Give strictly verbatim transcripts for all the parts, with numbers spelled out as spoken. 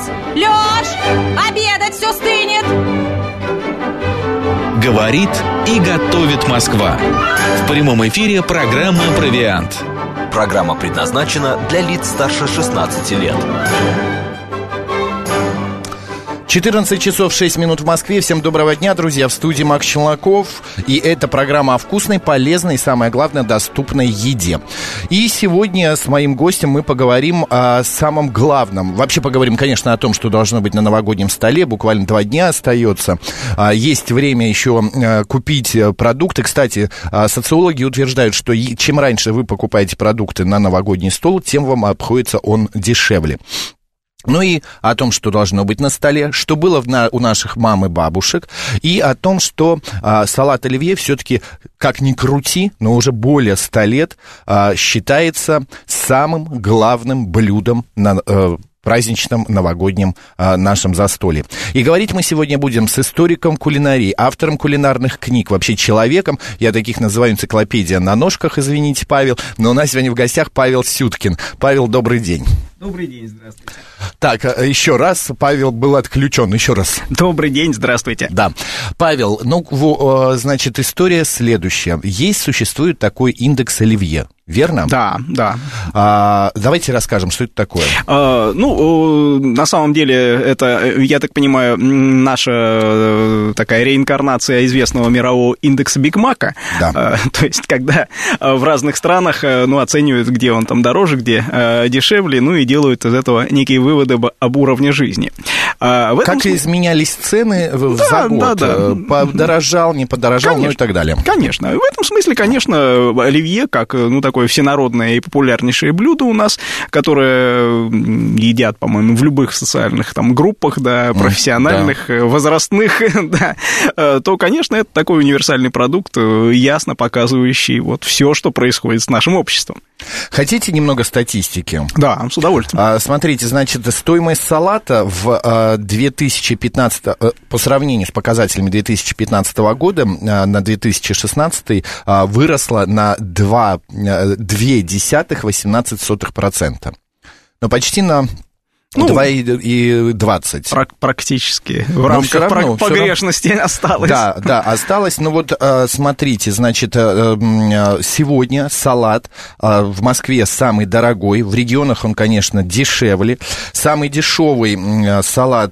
Лёш, обедать все стынет. Говорит и готовит Москва. В прямом эфире программа «Провиант». Программа предназначена для лиц старше шестнадцати лет. четырнадцать часов шесть минут в Москве. Всем доброго дня, друзья. В студии Макс Челноков. И это программа о вкусной, полезной и, самое главное, доступной еде. И сегодня с моим гостем мы поговорим о самом главном. Вообще поговорим, конечно, о том, что должно быть на новогоднем столе. Буквально два дня остается. Есть время еще купить продукты. Кстати, социологи утверждают, что чем раньше вы покупаете продукты на новогодний стол, тем вам обходится он дешевле. Ну и о том, что должно быть на столе, что было в на, у наших мам и бабушек, и о том, что а, салат оливье все-таки, как ни крути, но уже более ста лет а, считается самым главным блюдом на а, праздничном новогоднем а, нашем застолье. И говорить мы сегодня будем с историком кулинарии, автором кулинарных книг, вообще человеком, я таких называю энциклопедия на ножках, извините, Павел, но у нас сегодня в гостях Павел Сюткин. Павел, добрый день. Добрый день, здравствуйте. Так, еще раз, Павел был отключен, еще раз. Добрый день, здравствуйте. Да. Павел, ну, значит, история следующая. Есть, существует такой индекс оливье, верно? Да, да. А, давайте расскажем, что это такое. А, ну, на самом деле, это, я так понимаю, наша такая реинкарнация известного мирового индекса Биг Мака. Да. А, то есть, когда в разных странах, ну, оценивают, где он там дороже, где дешевле, ну, и делают из этого некие выводы об, об уровне жизни. А, в этом... Как изменялись цены да, за год? Да, да. Подорожал, не подорожал, конечно, ну и так далее. Конечно. В этом смысле, конечно, оливье, как, ну, такое всенародное и популярнейшее блюдо у нас, которое едят, по-моему, в любых социальных там группах, да, профессиональных, да. возрастных, да, то, конечно, это такой универсальный продукт, ясно показывающий вот все, что происходит с нашим обществом. Хотите немного статистики? Да, с удовольствием. А, смотрите, значит, стоимость салата в две тысячи пятнадцатом, по сравнению с показателями две тысячи пятнадцатого года на две тысячи шестнадцатый выросла на два целых восемнадцать сотых процента. Но почти на... Ну, два и двадцать. Практически. В рамках равно, погрешности равно... осталось. Да, да, осталось. Ну вот, смотрите, значит, сегодня салат в Москве самый дорогой. В регионах он, конечно, дешевле. Самый дешевый салат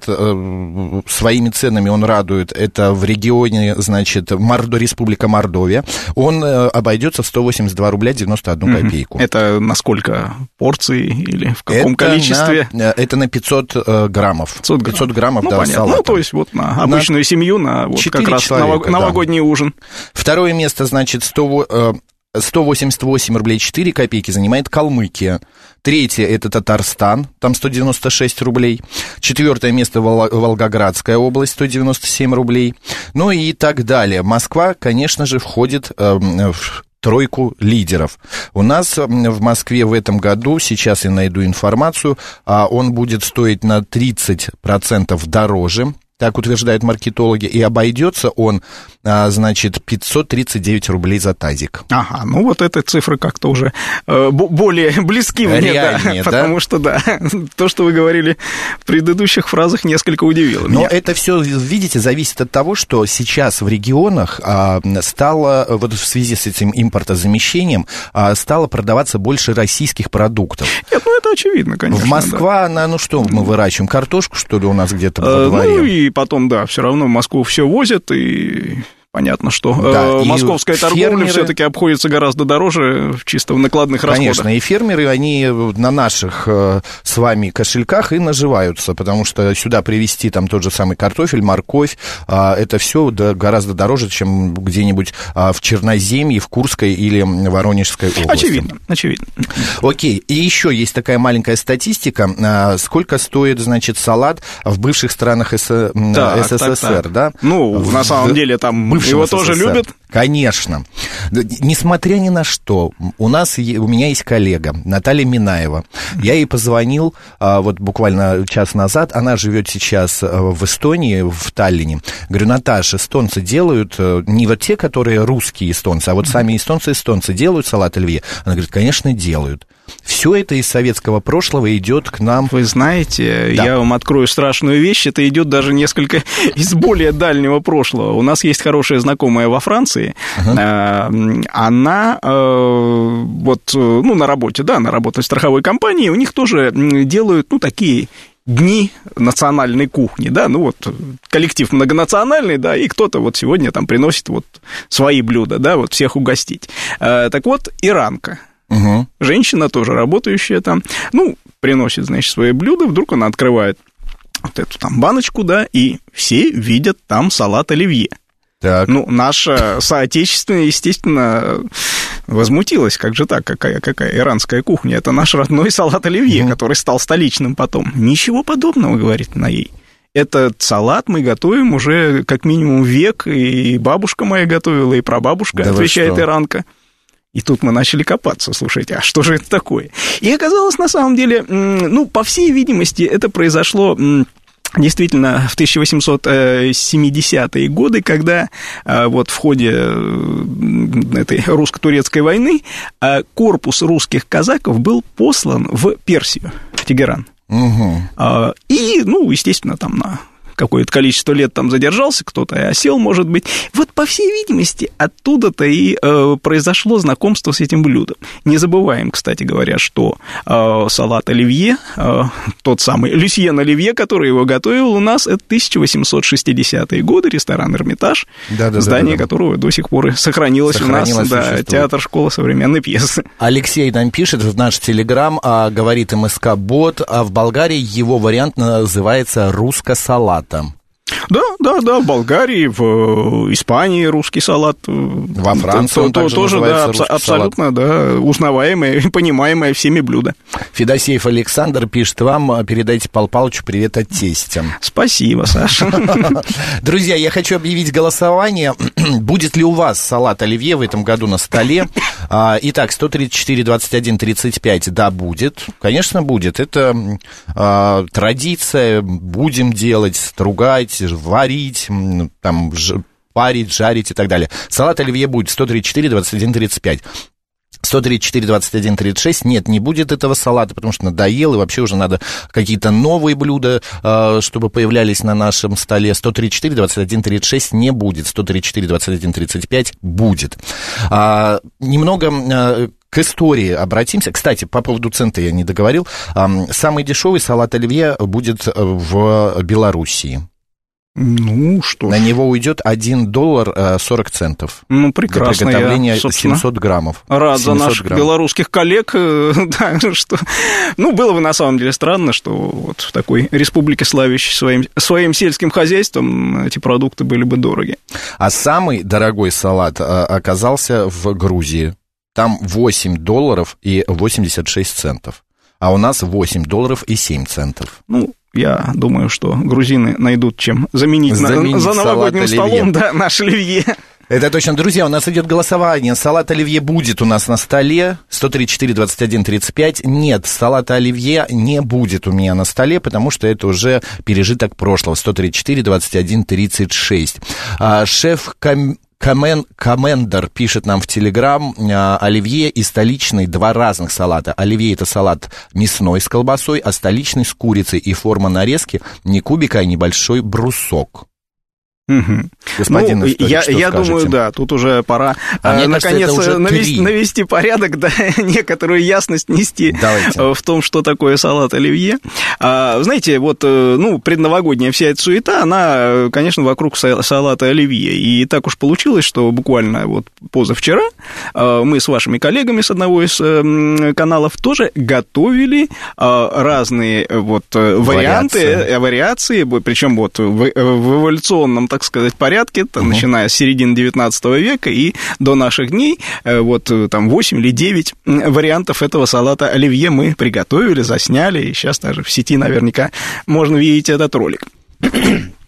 своими ценами он радует. Это в регионе, значит, Мордо... Республика Мордовия. Он обойдется в сто восемьдесят два рубля девяносто одну копейку. Это на сколько порций или в каком это количестве? На... Это на пятьсот граммов. пятьсот, пятьсот граммов, ну, да, понятно. салата. Ну, то есть вот на обычную на семью, на вот как раз человека, новогодний да. ужин. Второе место, значит, сто восемьдесят восемь рублей четыре копейки занимает Калмыкия. Третье — это Татарстан, там сто девяносто шесть рублей. Четвертое место — Волгоградская область, сто девяносто семь рублей. Ну и так далее. Москва, конечно же, входит в тройку лидеров. У нас в Москве в этом году, сейчас я найду информацию, он будет стоить на тридцать процентов дороже, так утверждают маркетологи, и обойдется он, значит, пятьсот тридцать девять рублей за тазик. Ага, ну вот эти цифры как-то уже э, более близки мне, реальнее, да, да? Потому что, да, то, что вы говорили в предыдущих фразах, несколько удивило меня. Но это все, видите, зависит от того, что сейчас в регионах а, стало, вот в связи с этим импортозамещением, а, стало продаваться больше российских продуктов. Нет, ну это очевидно, конечно. В Москва, да. она, ну что мы выращиваем, картошку, что ли, у нас где-то во дворе? Ну и потом, да, все равно в Москву все возят, и понятно, что да, московская торговля фермеры... все-таки обходится гораздо дороже чисто в накладных расходах. Конечно, и фермеры, они на наших э, с вами кошельках и наживаются, потому что сюда привезти там тот же самый картофель, морковь, э, это все да, гораздо дороже, чем где-нибудь э, в Черноземье, в Курской или Воронежской области. Очевидно, очевидно. Окей, и еще есть такая маленькая статистика, э, сколько стоит, значит, салат в бывших странах эс... так, СССР, так, так. да? Ну, в... на самом деле, там его СССР. Тоже любят? Конечно. Несмотря ни на что, у нас, у меня есть коллега, Наталья Минаева. Я ей позвонил вот буквально час назад, она живет сейчас в Эстонии, в Таллине. Говорю, Наташа, эстонцы делают, не вот те, которые русские эстонцы, а вот сами эстонцы-эстонцы делают салат оливье? Она говорит, конечно, делают. все это из советского прошлого идет к нам. Вы знаете, да. я вам открою страшную вещь, это идет даже несколько из более дальнего прошлого. У нас есть хорошая знакомая во Франции, uh-huh. она вот, ну, на работе, да, она работает в страховой компании, у них тоже делают, ну, такие... дни национальной кухни, да, ну вот коллектив многонациональный, да, и кто-то вот сегодня там приносит вот свои блюда, да, вот всех угостить. А, так вот, иранка, угу. женщина тоже работающая там, ну, приносит, значит, свои блюда, вдруг она открывает вот эту там баночку, да, и все видят там салат оливье. Так. Ну, наша соотечественная, естественно, возмутилась. Как же так? Какая, какая иранская кухня? Это наш родной салат оливье, mm-hmm. который стал столичным потом. Ничего подобного, говорит она ей. Этот салат мы готовим уже как минимум век, и бабушка моя готовила, и прабабушка, да, отвечает иранка. И тут мы начали копаться, слушайте, а что же это такое? И оказалось, на самом деле, ну, по всей видимости, это произошло... Действительно, в тысяча восемьсот семидесятые годы, когда вот в ходе этой русско-турецкой войны корпус русских казаков был послан в Персию, в Тегеран. Угу. И, ну, естественно, там на какое-то количество лет там задержался, кто-то и осел, может быть. Вот, по всей видимости, оттуда-то и э, произошло знакомство с этим блюдом. Не забываем, кстати говоря, что э, салат оливье, э, тот самый Люсьен Оливье, который его готовил у нас, это тысяча восемьсот шестидесятые годы, ресторан «Эрмитаж», да, да, здание да, да, да. которого до сих пор сохранилось, сохранилось у нас, да, театр школа современной пьесы. Алексей нам пишет в наш телеграм, а, говорит МСК-бот, а в Болгарии его вариант называется «русско-салат». Да, да, да, в Болгарии, в Испании русский салат. Во Франции он то, тоже, да, абс- абсолютно, да, узнаваемое, понимаемое всеми блюдо. Федосеев Александр пишет вам, передайте Пал Палычу привет от тестя. Спасибо, Саша. Друзья, я хочу объявить голосование. Будет ли у вас салат оливье в этом году на столе? Итак, сто тридцать четыре двадцать один тридцать пять, да, будет. Конечно, будет. Это а, традиция. Будем делать, стругать, варить, там, ж, парить, жарить и так далее. Салат оливье будет сто тридцать четыре двадцать один тридцать пять. сто тридцать четыре двадцать один тридцать шесть. Нет, не будет этого салата, потому что надоел, и вообще уже надо какие-то новые блюда, чтобы появлялись на нашем столе. сто тридцать четыре двадцать один тридцать шесть не будет, сто тридцать четыре двадцать один тридцать пять будет. А, немного... К истории обратимся. Кстати, по поводу цен-то я не договорил. Самый дешевый салат оливье будет в Белоруссии. Ну, что На ж. него уйдет один доллар сорок центов. Ну, прекрасно. Для приготовления я, семьсот граммов. Рад за наших грамм. белорусских коллег. Да, что... Ну, было бы на самом деле странно, что вот в такой республике, славящей своим, своим сельским хозяйством, эти продукты были бы дороги. А самый дорогой салат оказался в Грузии. Там восемь долларов и восемьдесят шесть центов. А у нас восемь долларов и семь центов. Ну, я думаю, что грузины найдут чем заменить, заменить на, за новогодним столом, да, наш оливье. Это точно. Друзья, у нас идет голосование. Салат оливье будет у нас на столе. сто тридцать четыре двадцать один тридцать пять. Нет, салата оливье не будет у меня на столе, потому что это уже пережиток прошлого. сто тридцать четыре двадцать один тридцать шесть. А, шеф ком... Комен, Комендер пишет нам в Телеграм, оливье и столичный два разных салата. Оливье — это салат мясной с колбасой, а столичный с курицей, и форма нарезки не кубика, а небольшой брусок. Угу. Господин ну, историк, я, что я скажете? думаю, да, тут уже пора, а э, наконец, кажется, навести, навести порядок, да, некоторую ясность нести. Давайте. В том, что такое салат оливье. А, знаете, вот, ну, предновогодняя вся эта суета, она, конечно, вокруг салата оливье. И так уж получилось, что буквально вот позавчера мы с вашими коллегами с одного из каналов тоже готовили разные вот варианты, вариации, вариации причем вот в, в эволюционном, так сказать, порядке, uh-huh. начиная с середины девятнадцатого века и до наших дней, вот там восемь или девять вариантов этого салата оливье мы приготовили, засняли, и сейчас даже в сети наверняка можно видеть этот ролик.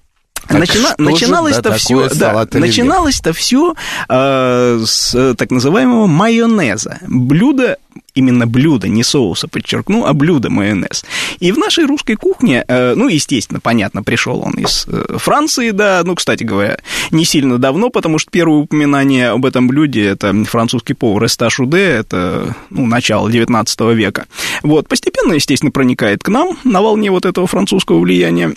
Начина... Начиналось-то все, да, начиналось-то все э, с так называемого майонеза. Блюдо, именно блюдо, не соуса, подчеркну, а блюдо майонез. И в нашей русской кухне, э, ну, естественно, понятно, пришел он из э, Франции, да, ну, кстати говоря, не сильно давно, потому что первое упоминание об этом блюде — это французский повар Эсташ Уде, это, ну, начало девятнадцатого века. Вот, постепенно, естественно, проникает к нам на волне вот этого французского влияния.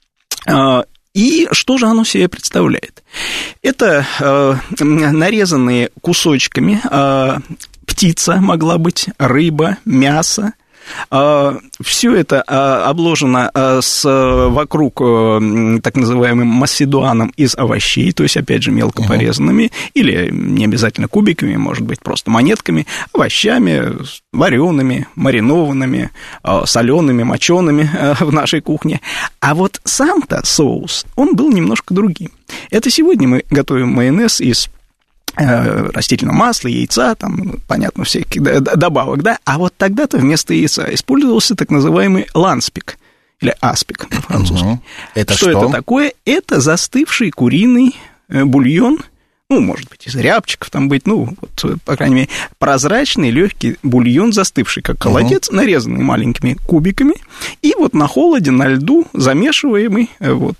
И что же оно себе представляет? Это э, нарезанные кусочками э, птица могла быть, рыба, мясо. Э, все это э, обложено э, с, вокруг э, так называемым масседуаном из овощей, то есть, опять же, мелко порезанными, uh-huh. или не обязательно кубиками, может быть, просто монетками, овощами, вареными, маринованными, э, солеными, мочеными э, в нашей кухне. А вот сам-то соус, он был немножко другим. Это сегодня мы готовим майонез из растительного масла, яйца, там, понятно, всяких добавок, да, а вот тогда-то вместо яйца использовался так называемый ланспик, или аспик по-французски. Угу. Это что, что это такое? Это застывший куриный бульон, ну, может быть, из рябчиков там быть, ну, вот, по крайней мере, прозрачный, легкий бульон, застывший, как холодец, угу. нарезанный маленькими кубиками, и вот на холоде, на льду замешиваемый вот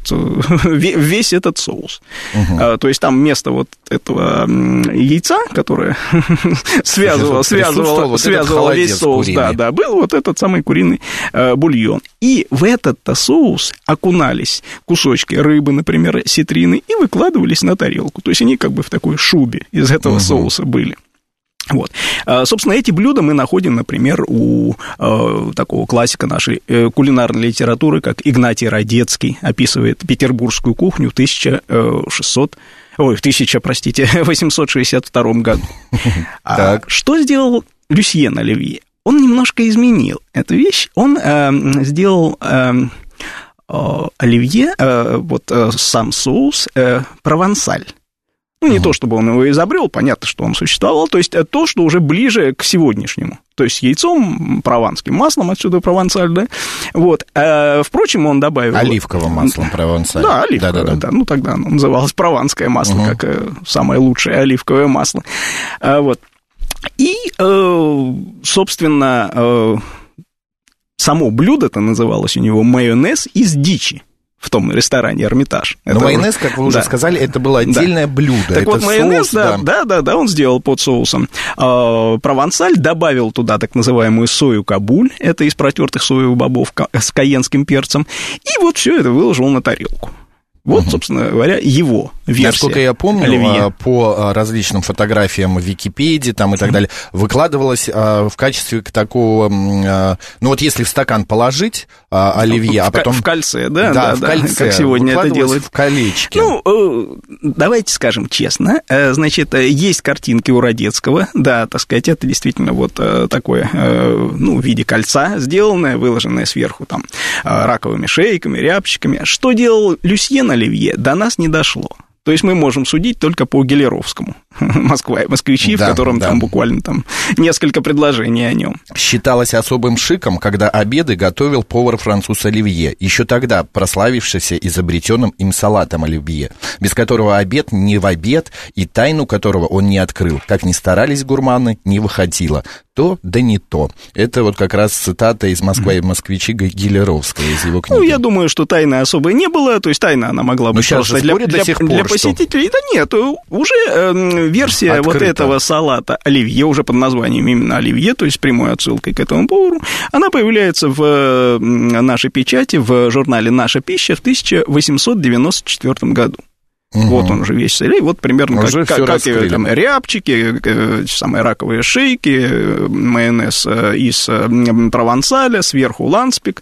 весь этот соус. Угу. То есть там вместо вот этого яйца, которое связывало, связывало, вот связывало весь соус, да, да, был вот этот самый куриный бульон. И в этот-то соус окунались кусочки рыбы, например, ситрины, и выкладывались на тарелку. То есть они как бы в такой шубе из этого угу. соуса были. Вот. Собственно, эти блюда мы находим, например, у э, такого классика нашей э, кулинарной литературы, как Игнатий Радецкий, описывает петербургскую кухню в тысяча шестьсот, ой, в тысяча, простите, восемьсот шестьдесят втором году. А что сделал Люсьен Оливье? Он немножко изменил эту вещь. Он э, сделал э, э, оливье, э, вот э, сам соус, э, провансаль. Ну, не uh-huh. то, чтобы он его изобрел, понятно, что он существовал, то есть то, что уже ближе к сегодняшнему. То есть яйцом, прованским маслом, отсюда провансаль, да. Вот. А, впрочем, он добавил... Оливковым маслом провансаль. Да, оливковое, да, да, да. да. Ну, тогда оно называлось прованское масло, uh-huh. как э, самое лучшее оливковое масло. А, вот. И, э, собственно, э, само блюдо-то называлось у него майонез из дичи. В том ресторане «Эрмитаж». Но это майонез, как вы уже да. сказали, это было отдельное да. блюдо. Так это вот майонез, соус, да, да. да, да, да, он сделал под соусом э, провансаль, добавил туда так называемую сою кабуль, это из протертых соевых бобов с каенским перцем, и вот все это выложил на тарелку. Вот, угу. собственно говоря, его версия. Насколько я помню, оливье. По различным фотографиям в Википедии там, и так далее, выкладывалось в качестве такого, ну вот если в стакан положить оливье, в, а потом... В кольце, да? Да, да в да, кольце. Как сегодня это делают. В колечке. Ну, давайте скажем честно, значит, есть картинки у Радецкого, да, так сказать, это действительно вот такое, ну, в виде кольца сделанное, выложенное сверху там раковыми шейками, рябчиками. Что делал Люсьен Оливье, до нас не дошло. То есть мы можем судить только по Гелеровскому. Москва и москвичи, да, в котором да. там буквально там несколько предложений о нем. Считалось особым шиком, когда обеды готовил повар-француз Оливье, еще тогда прославившийся изобретенным им салатом Оливье, без которого обед не в обед, и тайну которого он не открыл. Как ни старались гурманы, не выходило. То, да не то. Это вот как раз цитата из «Москва и москвичи» Гелеровского, из его книги. Ну, я думаю, что тайны особой не было, то есть тайна она могла быть просто для, для, пор, для посетителей. Что? Да нет, уже э, версия Открыто. Вот этого салата оливье, уже под названием именно оливье, то есть прямой отсылкой к этому повару, она появляется в нашей печати, в журнале «Наша пища» в тысяча восемьсот девяносто четвёртом году. Угу. Вот он уже весь целый, вот примерно уже как, как и там, рябчики, э, самые раковые шейки, майонез из провансаля, сверху ланспик,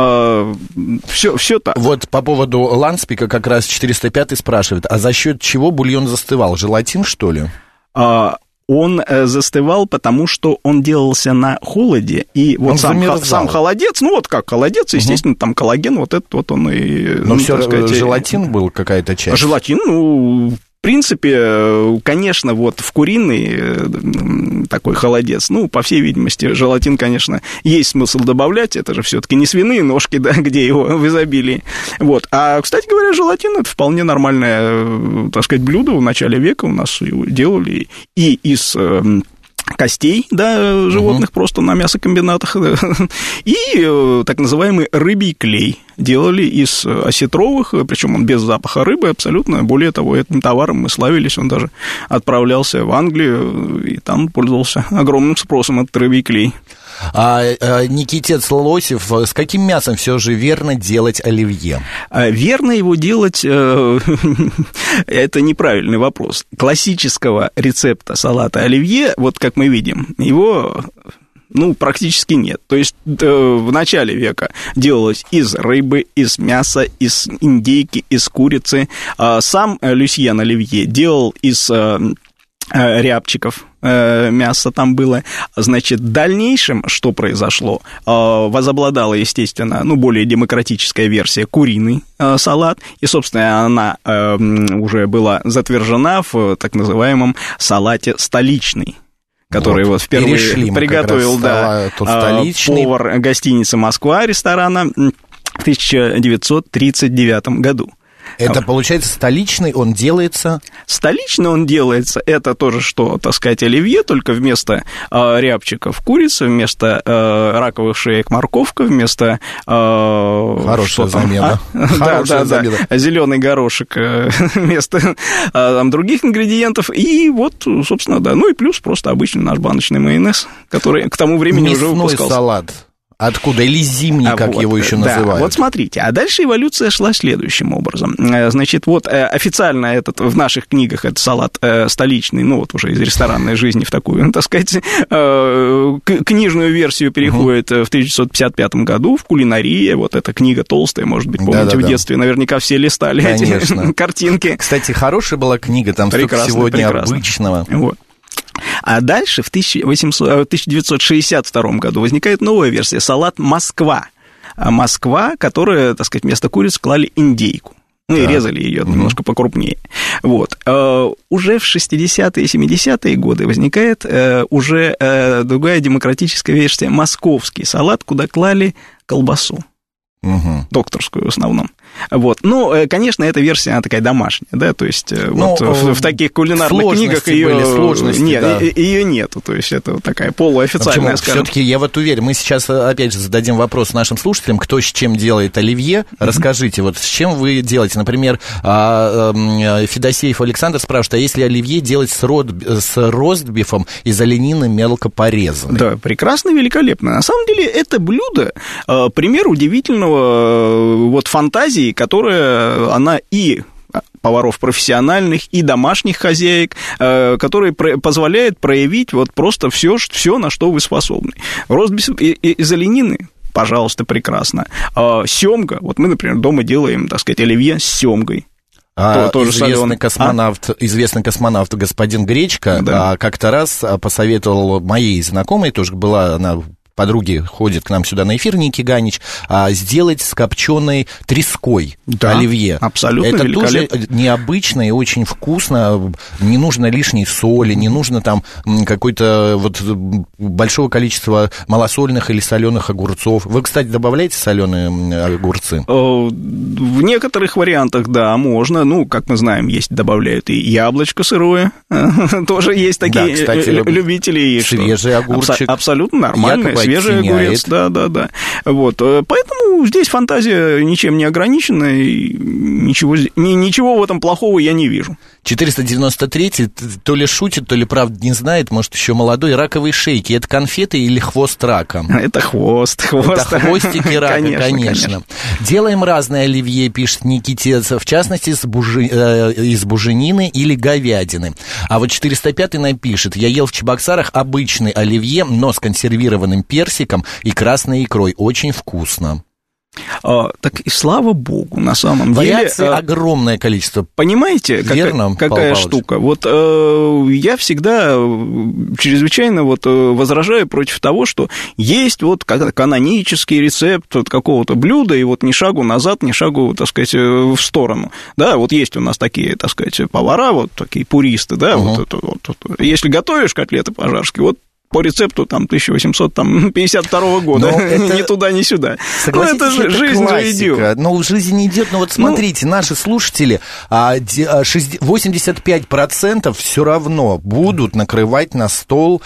э, все, все так. Вот по поводу ланспика как раз четыреста пятый спрашивает, а за счет чего бульон застывал? Желатин, что ли? А, он застывал, потому что он делался на холоде, и вот сам, сам холодец, ну вот как холодец, естественно, угу. там коллаген, вот этот вот он и... Но ну, все сказать, желатин был какая-то часть? Желатин, ну, В принципе, конечно, вот в куриный такой холодец, ну, по всей видимости, желатин, конечно, есть смысл добавлять, это же все-таки не свиные ножки, да, где его в изобилии. Вот. А, кстати говоря, желатин – это вполне нормальное, так сказать, блюдо в начале века у нас его делали и из костей, да, животных uh-huh. просто на мясокомбинатах, да, и э, так называемый рыбий клей делали из осетровых, причем он без запаха рыбы абсолютно, более того, этим товаром мы славились, он даже отправлялся в Англию, и там пользовался огромным спросом этот рыбий клей. А, а Никитец Лосев, с каким мясом все же верно делать оливье? Верно его делать, э, это неправильный вопрос. Классического рецепта салата оливье, вот как мы видим, его, ну, практически нет. То есть э, в начале века делалось из рыбы, из мяса, из индейки, из курицы. А сам Люсьен Оливье делал из э, рябчиков, мясо там было. Значит, в дальнейшем, что произошло? Возобладала, естественно, ну, более демократическая версия куриный салат, и, собственно, она уже была затвержена в так называемом салате столичный, который вот, вот впервые приготовил, да, повар гостиницы «Москва», ресторана в тысяча девятьсот тридцать девятом году. Это, получается, столичный он делается? Столичный он делается, это тоже, что, так сказать, оливье, только вместо э, рябчиков курица, вместо э, раковых шеек морковка, вместо... Э, Хорошая замена. А? Хорошая да, замена. Да, зеленый горошек э, вместо э, там, других ингредиентов, и вот, собственно, да, ну и плюс просто обычный наш баночный майонез, который к тому времени мясной уже выпускался. Салат. Откуда? Или зимний, а как вот, его еще да, называют. Вот смотрите, а дальше эволюция шла следующим образом. Значит, вот официально этот, в наших книгах это салат столичный, ну вот уже из ресторанной жизни в такую, так сказать, книжную версию переходит uh-huh. в тысяча девятьсот пятьдесят пятом году в «Кулинария». Вот эта книга толстая, может быть, помните, да-да-да. В детстве наверняка все листали Конечно. Эти картинки. Кстати, хорошая была книга, там столько всего необычного. Вот. А дальше в тысяча девятьсот шестьдесят втором году возникает новая версия — салат «Москва». Москва, которая, так сказать, вместо курицы клали индейку. Ну, и резали ее mm-hmm. немножко покрупнее. Вот. Уже в шестидесятые и семидесятые годы возникает уже другая демократическая версия — московский салат, куда клали колбасу. Угу. Докторскую в основном. Вот. Ну, конечно, эта версия, она такая домашняя, да, то есть ну, вот в, в таких кулинарных книгах ее сложности, нет, да. ее нету, то есть это такая полуофициальная, скажем. Все-таки я вот уверен, мы сейчас опять же зададим вопрос нашим слушателям, кто с чем делает оливье. Mm-hmm. Расскажите, вот с чем вы делаете? Например, Федосеев Александр спрашивает, а если оливье делать с, род, с ростбифом из оленины мелко порезанной? Да, прекрасно, великолепно. На самом деле это блюдо пример удивительного вот фантазии, которая она и поваров профессиональных, и домашних хозяек, который позволяет проявить вот просто все, все, на что вы способны. Ростбиф из оленины, пожалуйста, прекрасно. Семга, вот мы, например, дома делаем, так сказать, оливье с семгой. А, то, известный, космонавт, а? известный космонавт господин Гречко да. как-то раз посоветовал моей знакомой, тоже была она... подруги ходят к нам сюда на эфир, Ники Ганич, а, сделать с копченой треской да, оливье. Абсолютно это великолепно. Тоже необычно и очень вкусно. Не нужно лишней соли, не нужно там какой-то вот большого количества малосольных или соленых огурцов. Вы, кстати, добавляете соленые огурцы? В некоторых вариантах, да, можно. Ну, как мы знаем, есть добавляют и яблочко сырое. Тоже есть такие да, кстати, любители. Свежий огурчик. Абсолютно нормальный. Свежий огурец, да, да, да. Вот. Поэтому здесь фантазия ничем не ограничена, и ничего, ничего в этом плохого я не вижу. четыреста девяносто третий то ли шутит, то ли правда не знает, может, еще молодой. Раковые шейки — это конфеты или хвост рака? Это хвост, хвост. Это хвостики рака, конечно, конечно. конечно. Делаем разные оливье, пишет Никитец, в частности, из, бужи, э, из буженины или говядины. А вот четыреста пятый напишет: я ел в Чебоксарах обычный оливье, но с консервированным персиком и красной икрой. Очень вкусно. А, так и слава богу, на самом Вариаций деле... огромное количество. Понимаете, Верно, какая, какая штука? Вот э, я всегда чрезвычайно вот, возражаю против того, что есть вот канонический рецепт от какого-то блюда, и вот ни шагу назад, ни шагу, так сказать, в сторону. Да, вот есть у нас такие, так сказать, повара, вот такие пуристы, да, uh-huh. вот, это, вот, вот. Если готовишь котлеты по-жарски, вот по рецепту там тысяча восемьсот пятьдесят второго года, это... ни туда, ни сюда. Ну, это же жизнь же идет. Ну, жизнь не идет, но вот смотрите, ну... наши слушатели, восемьдесят пять процентов все равно будут накрывать на стол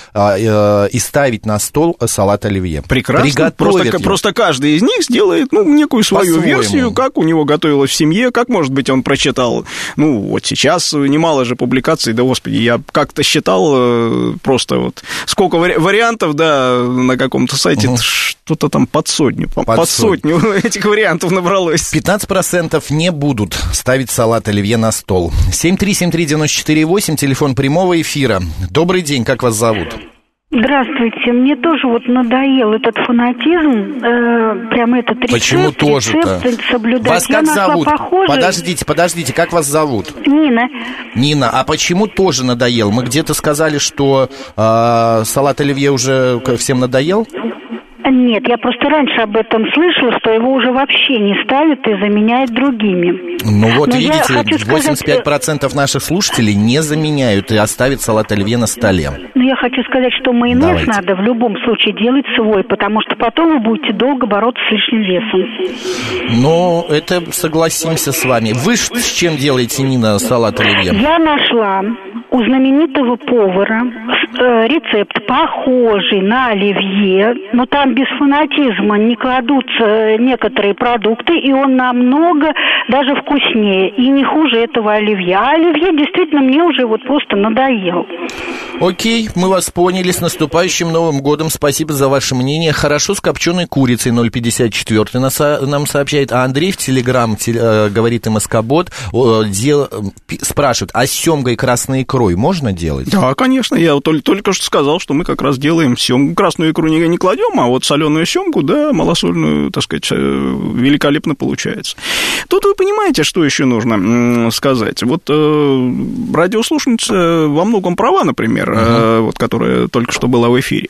и ставить на стол салат оливье. Прекрасно, просто, просто каждый из них сделает, ну, некую свою по-своему. версию, как у него готовилось в семье, как, может быть, он прочитал, ну, вот сейчас немало же публикаций, да, господи, я как-то считал просто вот, сколько вариантов, да, на каком-то сайте, угу. что-то там под сотню, под, под сотню этих вариантов набралось. пятнадцать процентов не будут ставить салат оливье на стол. семь три семь три девять четыре восемь, телефон прямого эфира. Добрый день, как вас зовут? Здравствуйте, мне тоже вот надоел этот фанатизм, э, прям этот рецепт, Почему тоже-то? рецепт соблюдать. Вас Я как зовут? Похожий... Подождите, подождите, как вас зовут? Нина. Нина, а почему тоже надоел? Мы где-то сказали, что э, салат оливье уже всем надоел? Нет, я просто раньше об этом слышала, что его уже вообще не ставят и заменяют другими. Ну вот, Но видите, восемьдесят пять процентов сказать... наших слушателей не заменяют и оставят салат оливье на столе. Ну, я хочу сказать, что майонез Давайте. надо в любом случае делать свой, потому что потом вы будете долго бороться с лишним весом. Ну, это согласимся с вами. Вы с чем делаете, Нина, салат оливье? Я нашла у знаменитого повара э, рецепт, похожий на оливье, но там без фанатизма не кладутся некоторые продукты, и он намного даже вкуснее и не хуже этого оливье. А оливье действительно мне уже вот просто надоел. Окей, мы вас поняли. С наступающим Новым годом. Спасибо за ваше мнение. Хорошо с копченой курицей ноль пятьдесят четыре нам сообщает. А Андрей в Телеграм э, говорит МСК-бот, э, дел, э, спрашивает, а с семгой красной икрой можно делать? Да, конечно. Я только, только что сказал, что мы как раз делаем семгу. Красную икру не, не кладем, а вот соленую семгу, да, малосольную, так сказать, великолепно получается. Тут вы понимаете, что еще нужно сказать. Вот э, радиослушательница во многом права, например, uh-huh. э, вот, которая только что была в эфире.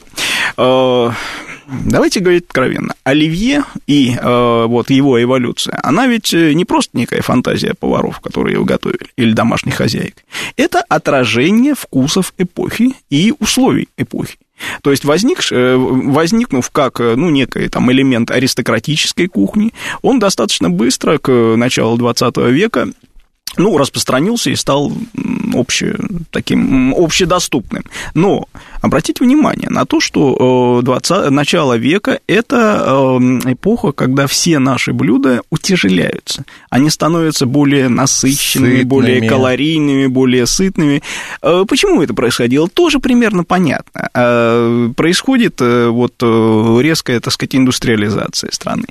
Э, давайте говорить откровенно. Оливье и э, вот его эволюция, она ведь не просто некая фантазия поваров, которые его готовили, или домашних хозяек. Это отражение вкусов эпохи и условий эпохи. То есть, возник, возникнув как, ну, некий там элемент аристократической кухни, он достаточно быстро, к началу двадцатого века, ну, распространился и стал обще, таким общедоступным. Но обратите внимание на то, что двадцатое, начало века – это эпоха, когда все наши блюда утяжеляются. Они становятся более насыщенными, сытными. Более калорийными, более сытными. Почему это происходило? Тоже примерно понятно. Происходит вот резкая, так сказать, индустриализация страны.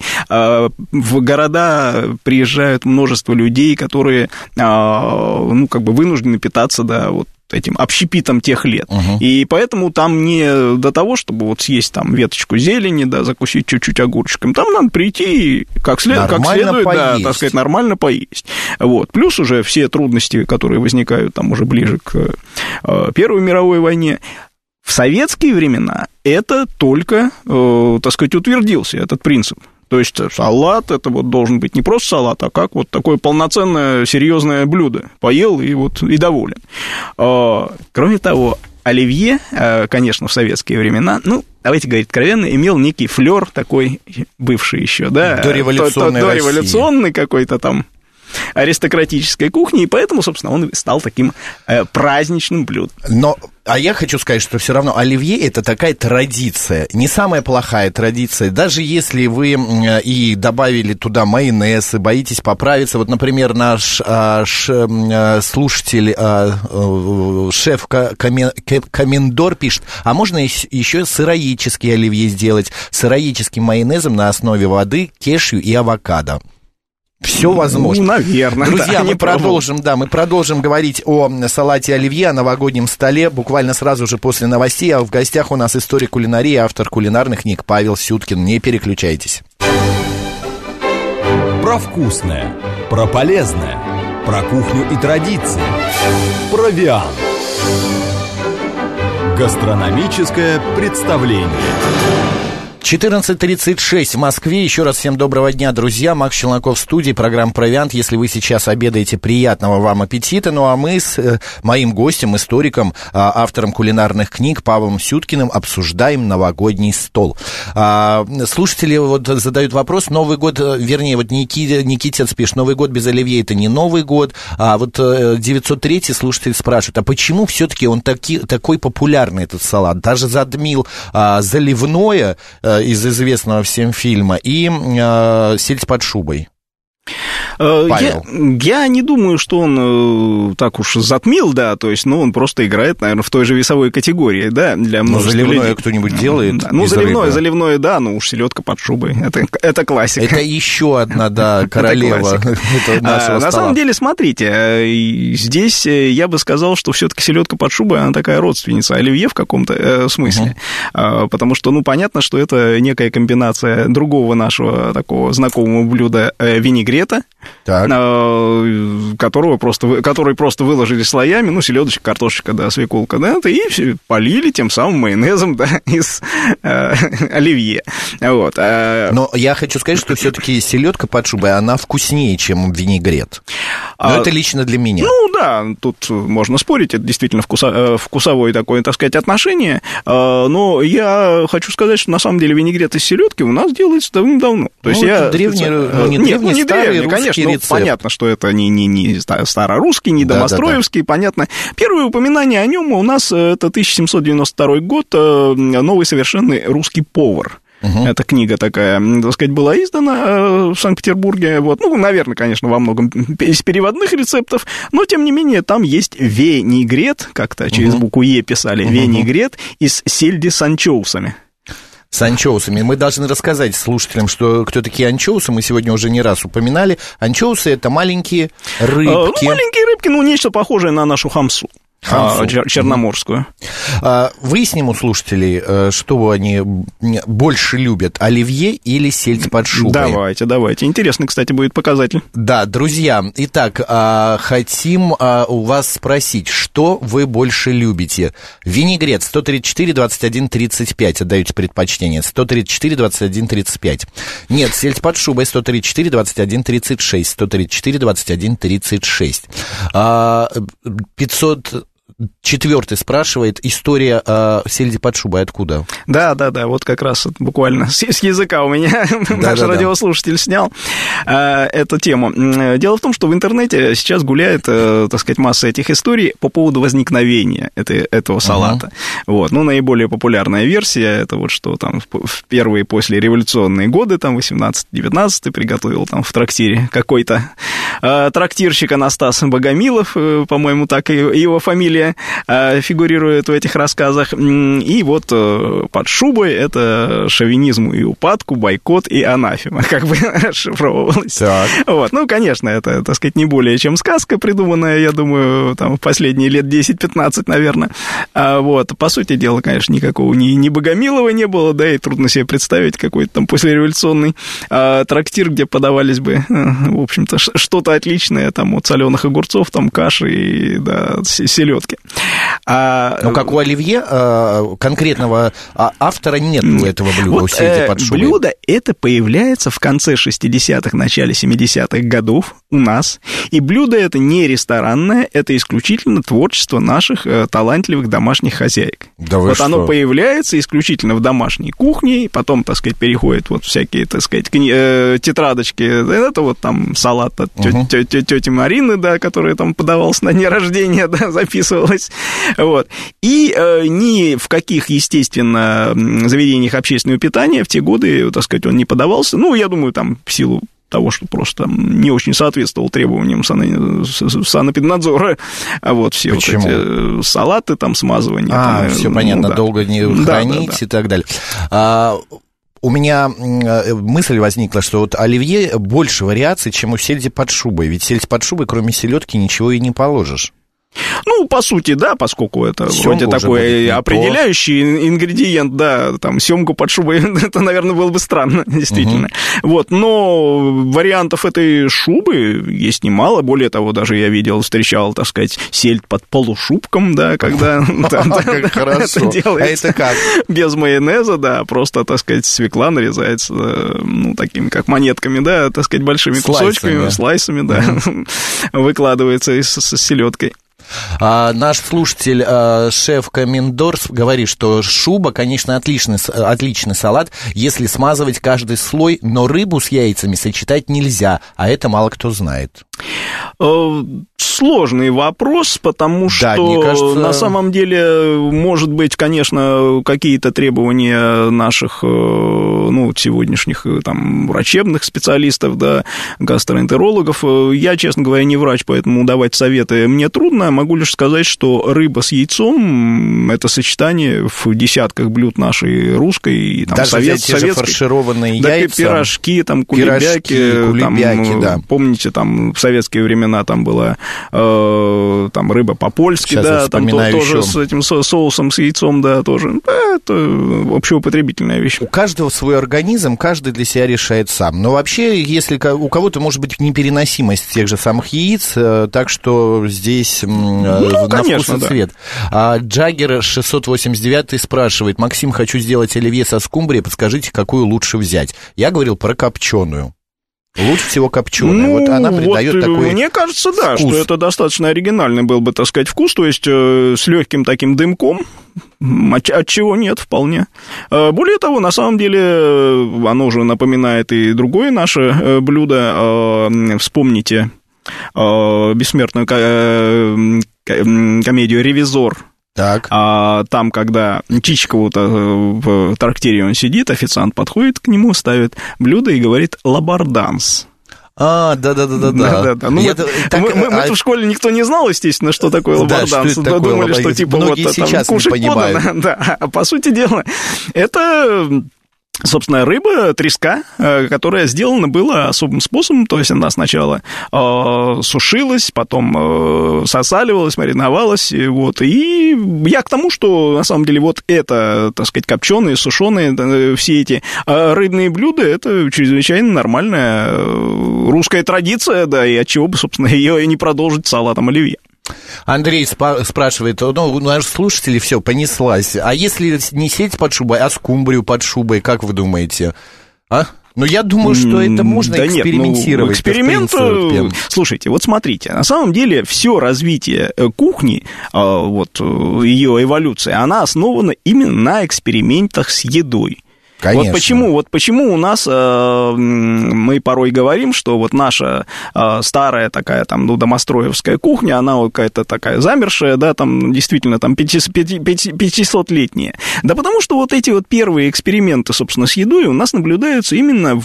В города приезжают множество людей, которые, ну, как бы вынуждены питаться, да, вот этим общепитом тех лет. Uh-huh. И поэтому там не до того, чтобы вот съесть там веточку зелени, да, закусить чуть-чуть огурчиком. Там надо прийти и как, след... как следует, да, так сказать, нормально поесть. Вот. Плюс уже все трудности, которые возникают там уже ближе к э, Первой мировой войне. В советские времена это только, э, так сказать, утвердился этот принцип. То есть салат, это вот должен быть не просто салат, а как вот такое полноценное, серьезное блюдо. Поел и вот и доволен. Кроме того, оливье, конечно, в советские времена, ну, давайте говорить откровенно, имел некий флёр такой, бывший еще, да, дореволюционный, дореволюционный какой-то там аристократической кухни, и поэтому, собственно, он стал таким э, праздничным блюдом. Но, а я хочу сказать, что все равно оливье – это такая традиция, не самая плохая традиция. Даже если вы и добавили туда майонез, и боитесь поправиться, вот, например, наш а, ш, а, слушатель, а, а, шеф Комендор пишет, а можно еще сыроедческий оливье сделать, сыроедческим майонезом на основе воды, кешью и авокадо. Все возможно. Ну, наверное. Друзья, да, мы продолжим, да, мы продолжим говорить о салате оливье, о новогоднем столе, буквально сразу же после новостей. А в гостях у нас историк кулинарии, автор кулинарных книг Павел Сюткин. Не переключайтесь. Про вкусное, про полезное, про кухню и традиции. Провиант. Гастрономическое представление. четырнадцать тридцать шесть в Москве. Еще раз всем доброго дня, друзья. Макс Челноков в студии, программа «Провиант». Если вы сейчас обедаете, приятного вам аппетита. Ну, а мы с э, моим гостем, историком, э, автором кулинарных книг Павлом Сюткиным обсуждаем новогодний стол. А, слушатели вот задают вопрос. Новый год, вернее, вот Никит, Никитец пишет, Новый год без оливье — это не Новый год. А вот э, девятьсот третий слушатель спрашивает, а почему все-таки он таки, такой популярный, этот салат? Даже задмил а, заливное из известного всем фильма, и э, «Сельдь под шубой». Я, я не думаю, что он э, так уж затмил, да, то есть, ну, он просто играет, наверное, в той же весовой категории, да, для множества людей. Ну, заливное кто-нибудь делает? Да. Ну, заливное, заливное, да, ну, уж селедка под шубой, это, это классика. Это еще одна, да, королева нашего стола. На самом деле, смотрите, здесь я бы сказал, что все-таки селедка под шубой, она такая родственница оливье в каком-то смысле, потому что, ну, понятно, что это некая комбинация другого нашего такого знакомого блюда винегрета, так. которого просто, который просто выложили слоями, ну, селедочка, картошечка, да, свеколка, да, и все полили тем самым майонезом, да, из э, оливье. Вот. Но я хочу сказать, что все-таки селедка под шубой, она вкуснее, чем винегрет. Но а, это лично для меня. Ну, да, тут можно спорить, это действительно вкуса, вкусовое такое, так сказать, отношение, но я хочу сказать, что на самом деле винегрет из селедки у нас делается давным-давно. То есть ну, я... древний, ну, не Нет, древний, ну, не древний, конечно, ну, понятно, что это не, не, не старорусский, не домостроевский, да, да, да. Понятно. Первое упоминание о нем у нас это тысяча семьсот девяносто второй год, «Новый совершенный русский повар». Uh-huh. Эта книга такая, так сказать, была издана в Санкт-Петербурге. Вот. Ну, наверное, конечно, во многом из переводных рецептов, но, тем не менее, там есть винегрет, как-то через uh-huh. букву «Е» писали, uh-huh. винегрет из сельди с анчоусами. С анчоусами. Мы должны рассказать слушателям, что, кто такие анчоусы. Мы сегодня уже не раз упоминали. Анчоусы — это маленькие рыбки. Ну, маленькие рыбки, ну, нечто похожее на нашу хамсу. А, черноморскую. Выясним у слушателей, что они больше любят, оливье или сельдь под шубой. Давайте, давайте. Интересный, кстати, будет показатель. Да, друзья, итак, хотим у вас спросить, что вы больше любите? Винегрет сто тридцать четыре двадцать один тридцать пять, отдаете предпочтение, сто тридцать четыре двадцать один тридцать пять. Нет, сельдь под шубой сто тридцать четыре двадцать один тридцать шесть, сто тридцать четыре двадцать один тридцать шесть. пятьсот Четвертый спрашивает, история э, сельди под шубой откуда? Да, да, да, вот как раз буквально с, с языка у меня да, наш да, радиослушатель да. снял э, эту тему. Дело в том, что в интернете сейчас гуляет, э, так сказать, масса этих историй по поводу возникновения этой, этого салата. Uh-huh. Вот. Ну, наиболее популярная версия, это вот что там в первые послереволюционные годы, там, восемнадцатый-девятнадцатый, приготовил там в трактире какой-то э, трактирщик Анастас Богомилов, э, по-моему, так и его фамилия фигурирует в этих рассказах. И вот под шубой это шовинизм и упадку, бойкот и анафема, как бы расшифровывалось. Вот. Ну, конечно, это, так сказать, не более чем сказка, придуманная, я думаю, там, в последние лет десять-пятнадцать, наверное. А вот. По сути дела, конечно, никакого ни, ни Богомилова не было, да, и трудно себе представить какой-то там послереволюционный а, трактир, где подавались бы, в общем-то, что-то отличное там от соленых огурцов, там, каши и, да, селедки. А, ну, как у оливье, конкретного автора нет у этого блюда, вот, у сельди под шубой. Блюдо это появляется в конце шестидесятых, начале семидесятых годов у нас, и блюдо это не ресторанное, это исключительно творчество наших талантливых домашних хозяек. Да вы вот что? Оно появляется исключительно в домашней кухне, и потом, так сказать, переходит вот всякие, так сказать, кни- тетрадочки, это вот там салат от угу. тети Марины, да, который там подавался на дне рождения, да, записывал. Вот. И э, ни в каких, естественно, заведениях общественного питания в те годы, так сказать, он не подавался. Ну, я думаю, там, в силу того, что просто не очень соответствовал требованиям санэпиднадзора. А вот все вот эти салаты, там, смазывания. А, там, все ну, понятно, да. долго не да, хранить да, да. и так далее. А, у меня мысль возникла, что вот оливье больше вариаций, чем у сельди под шубой. Ведь сельдь под шубой, кроме селедки, ничего и не положишь. Ну, по сути, да, поскольку это Семга вроде такой определяющий ингредиент, да, там, семгу под шубой, это, наверное, было бы странно, действительно. Угу. Вот, но вариантов этой шубы есть немало, более того, даже я видел, встречал, так сказать, сельдь под полушубком, да, когда это делается. Это как? Без майонеза, да, просто, так сказать, свекла нарезается, ну, такими, как монетками, да, так сказать, большими кусочками, слайсами, да, выкладывается с селедкой. А, наш слушатель, а, шеф Комендор, говорит, что шуба, конечно, отличный, отличный салат, если смазывать каждый слой, но рыбу с яйцами сочетать нельзя, а это мало кто знает. Сложный вопрос, потому да, что кажется... на самом деле, может быть, конечно, какие-то требования наших, ну, сегодняшних там врачебных специалистов, да, гастроэнтерологов. Я, честно говоря, не врач, поэтому давать советы мне трудно. Могу лишь сказать, что рыба с яйцом – это сочетание в десятках блюд нашей русской и там, даже совет, те же фаршированные да, яйца, пирожки, там, кулебяки, пирожки, кулебяки там, да. Помните, там в советские времена там была э, там рыба по-польски, сейчас да, там то, тоже с этим соусом, с яйцом, да, тоже. Это общеупотребительная вещь. У каждого свой организм, каждый для себя решает сам. Но вообще, если у кого-то может быть непереносимость тех же самых яиц, так что здесь ну, на конечно, вкус и да. цвет. А Джаггер шестьсот восемьдесят девять спрашивает: Максим, хочу сделать оливье со скумбрией, подскажите, какую лучше взять? Я говорил про копченую. Лучше всего копченая. Ну, вот она придает вот, такой мне кажется, да, вкус. Что это достаточно оригинальный был бы, так сказать, вкус, то есть э, с легким таким дымком, от, от чего нет, вполне. Э, более того, на самом деле, оно уже напоминает и другое наше э, блюдо. Э, вспомните э, бессмертную ко- э, комедию «Ревизор». Так. А там, когда Чичикова-то в трактире он сидит, официант подходит к нему, ставит блюдо и говорит «лабарданс». А, да-да-да-да. Ну, мы, так, мы, мы, а... мы-то в школе никто не знал, естественно, что такое лабарданс. Да, что это думали, такое, что типа многие вот сейчас там кушать не понимают. подано. Да, а по сути дела, это... Собственно, рыба, треска, которая сделана была особым способом, то есть она сначала э, сушилась, потом э, сосаливалась, мариновалась, и, вот, и я к тому, что, на самом деле, вот это, так сказать, копченые, сушеные, все эти э, рыбные блюда, это чрезвычайно нормальная русская традиция, да, и отчего бы, собственно, ее и не продолжить салатом оливье. Андрей спа- спрашивает, ну, наши слушатели, все, понеслась. А если не сельдь под шубой, а скумбрию под шубой, как вы думаете? А? Ну, я думаю, что это можно да экспериментировать. Нет, ну, эксперимент, слушайте, вот смотрите, на самом деле все развитие кухни, вот ее эволюция, она основана именно на экспериментах с едой. Конечно. Вот почему, вот почему у нас э, мы порой говорим, что вот наша э, старая такая там, ну, домостроевская кухня, она вот какая-то такая замершая, да, там действительно там пятисотлетняя. Да потому что вот эти вот первые эксперименты, собственно, с едой у нас наблюдаются именно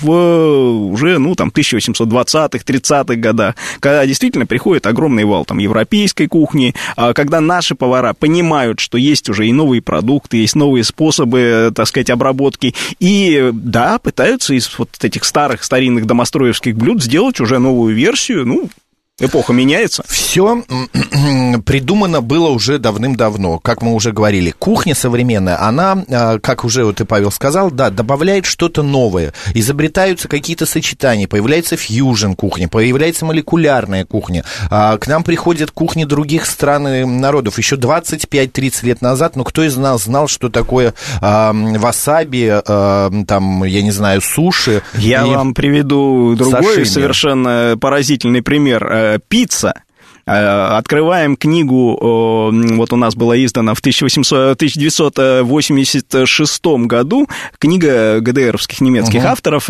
в уже, ну, там, тысяча восемьсот двадцатых, тридцатых годах, когда действительно приходит огромный вал там европейской кухни, когда наши повара понимают, что есть уже и новые продукты, есть новые способы, так сказать, обработки. И, да, пытаются из вот этих старых, старинных домостроевских блюд сделать уже новую версию, ну... Эпоха меняется. Все придумано было уже давным-давно, как мы уже говорили. Кухня современная, она, как уже вот и Павел сказал, да, добавляет что-то новое. Изобретаются какие-то сочетания, появляется фьюжн кухня, появляется молекулярная кухня. К нам приходят кухни других стран и народов. Еще двадцать пять тридцать лет назад, ну, кто из нас знал, что такое а, васаби, а, там, я не знаю, суши. Я и... вам приведу другой сашими. Совершенно поразительный пример. Пицца. Открываем книгу, вот у нас была издана в тысяча девятьсот восемьдесят шестом году, книга ГДРовских немецких uh-huh. авторов,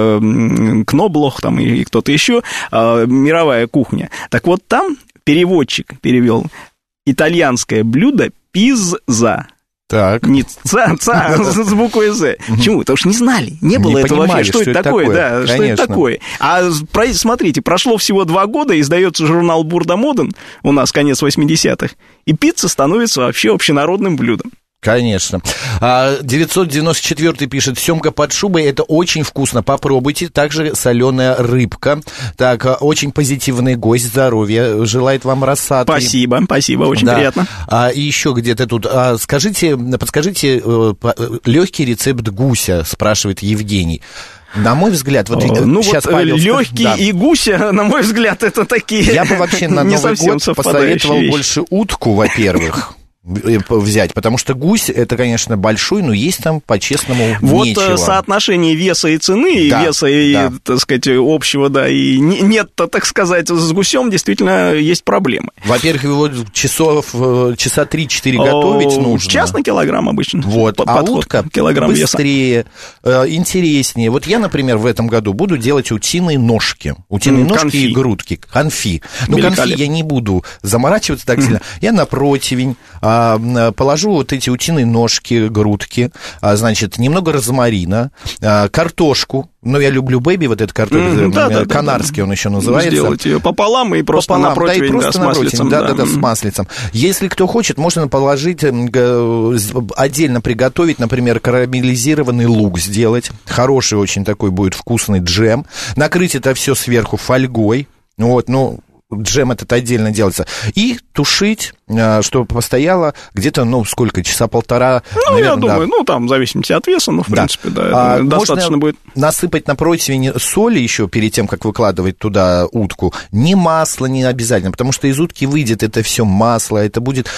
Кноблох там и кто-то еще, «Мировая кухня». Так вот там переводчик перевел итальянское блюдо «пизза». Так. Не ца, ца, с буквой «З». Почему? Потому что не знали, не было не этого понимали, вообще, что, что это такое, такое. Да, конечно. что это такое. А смотрите, прошло всего два года, издается журнал «Бурда Моден», у нас конец восьмидесятых, и пицца становится вообще общенародным блюдом. Конечно. девятьсот девяносто четвёртый пишет: семга под шубой, это очень вкусно, попробуйте. Также соленая рыбка. Так, очень позитивный гость, здоровья желает вам Росатый. Спасибо, спасибо, очень да. приятно. А, и еще где-то тут, а, скажите, подскажите легкий рецепт гуся, спрашивает Евгений. На мой взгляд, вот ну сейчас вот Павел... легкий да. и гуся, на мой взгляд, это такие. Я бы вообще на Новый год посоветовал вещи. Больше утку, во-первых, взять, потому что гусь, это, конечно, большой, но есть там, по-честному, вот нечего. Вот соотношение веса и цены, да, веса и, да. так сказать, общего, да, и нет, так сказать, с гусем действительно есть проблемы. Во-первых, его часов, часа три-четыре готовить О, нужно. Час на килограмм обычно. Вот, а утка килограмм быстрее, веса. Интереснее. Вот я, например, в этом году буду делать утиные ножки. Утиные mm, ножки конфи. И грудки. Конфи. Ну, конфи я не буду заморачиваться так сильно. Mm. Я на противень положу вот эти утиные ножки, грудки, значит, немного розмарина, картошку. Ну, я люблю бэби, вот этот картофель, mm, да, да, канарский да, он еще называется. Сделать ее пополам и просто пополам, на противень, да, и просто да, с на маслицем. Да, да, да, да, с маслицем. Если кто хочет, можно положить, отдельно приготовить, например, карамелизированный лук сделать. Хороший очень такой будет вкусный джем. Накрыть это все сверху фольгой. Вот, ну... Джем этот отдельно делается. И тушить, чтобы постояло где-то, ну, сколько, часа полтора. Ну, наверное, я думаю, да. ну, там, в зависимости от веса, ну, в да. принципе, да, а, достаточно можно будет. Насыпать на противень соли еще перед тем, как выкладывать туда утку. Ни масла не обязательно, потому что из утки выйдет это все масло, это будет...